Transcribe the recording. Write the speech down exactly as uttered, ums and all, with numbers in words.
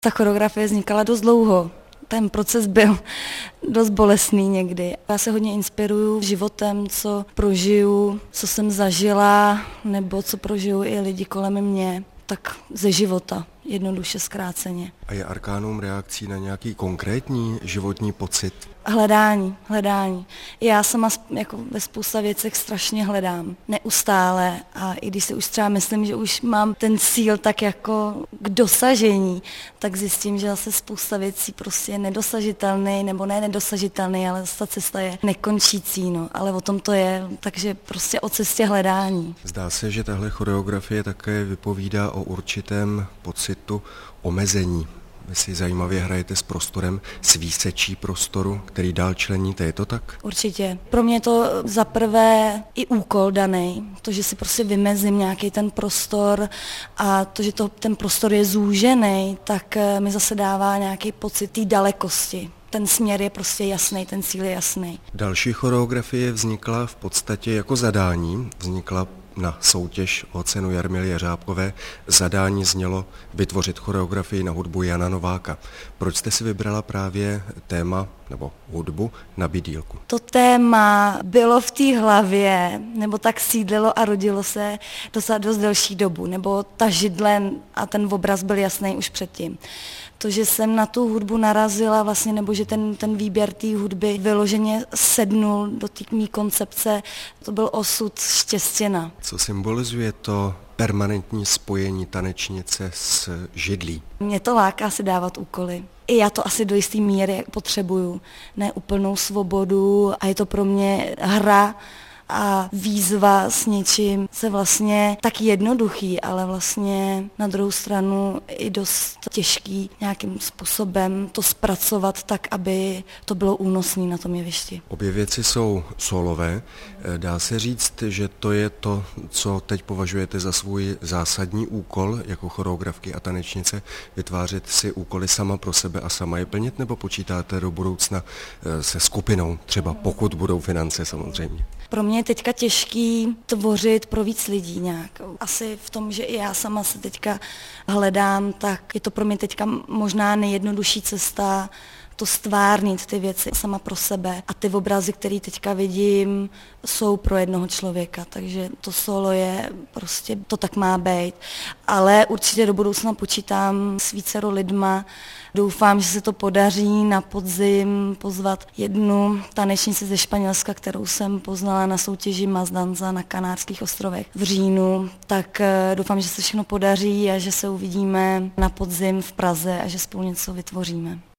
Ta choreografie vznikala dost dlouho. Ten proces byl dost bolestný někdy. Já se hodně inspiruju životem, co prožiju, co jsem zažila, nebo co prožiju i lidi kolem mě. Tak ze života, jednoduše zkráceně. A je Arkanum reakcí na nějaký konkrétní životní pocit? Hledání, hledání. Já sama jako ve spousta věcech strašně hledám. Neustále. A i když si už třeba myslím, že už mám ten cíl tak jako k dosažení, tak zjistím, že zase spousta věcí prostě je nedosažitelný, nebo ne nedosažitelný, ale ta cesta je nekončící. No. Ale o tom to je, takže prostě o cestě hledání. Zdá se, že tahle choreografie také vypovídá o určitém pocitu omezení. Vy si zajímavě hrajete s prostorem, s výsečí prostoru, který dál členíte, je to tak? Určitě. Pro mě je to za prvé i úkol daný, to, že si prostě vymezím nějaký ten prostor a to, že to, ten prostor je zúžený, tak mi zase dává nějaký pocit té dalekosti. Ten směr je prostě jasný, ten cíl je jasný. Další choreografie vznikla v podstatě jako zadání, vznikla na soutěž o cenu Jarmily Jeřábkové. Zadání znělo vytvořit choreografii na hudbu Jana Nováka. Proč jste si vybrala právě téma nebo hudbu na bydýlku? To téma bylo v té hlavě, nebo tak sídlilo a rodilo se dost, dost delší dobu, nebo ta židle a ten obraz byl jasný už předtím. To, že jsem na tu hudbu narazila vlastně, nebo že ten, ten výběr té hudby vyloženě sednul do té mý koncepce, to byl osud Štěstěna. Co symbolizuje to permanentní spojení tanečnice s židlí? Mě to láká si dávat úkoly. I já to asi do jisté míry potřebuju. Ne úplnou svobodu a je to pro mě hra a výzva s něčím se vlastně tak jednoduchý, ale vlastně na druhou stranu i dost těžký nějakým způsobem to zpracovat tak, aby to bylo únosné na tom jevišti. Obě věci jsou solové. Dá se říct, že to je to, co teď považujete za svůj zásadní úkol jako choreografky a tanečnice, vytvářet si úkoly sama pro sebe a sama je plnit, nebo počítáte do budoucna se skupinou, třeba pokud budou finance samozřejmě? Pro mě je teďka těžký tvořit pro víc lidí nějak. Asi v tom, že i já sama se teďka hledám, tak je to pro mě teďka možná nejjednodušší cesta to stvárnit ty věci sama pro sebe. A ty obrazy, které teďka vidím, jsou pro jednoho člověka, takže to solo je prostě, to tak má být. Ale určitě do budoucna počítám s vícero lidma. Doufám, že se to podaří na podzim pozvat jednu tanečnici ze Španělska, kterou jsem poznala na soutěži Mazdanza na Kanárských ostrovech v říjnu. Tak doufám, že se všechno podaří a že se uvidíme na podzim v Praze a že spolu něco vytvoříme.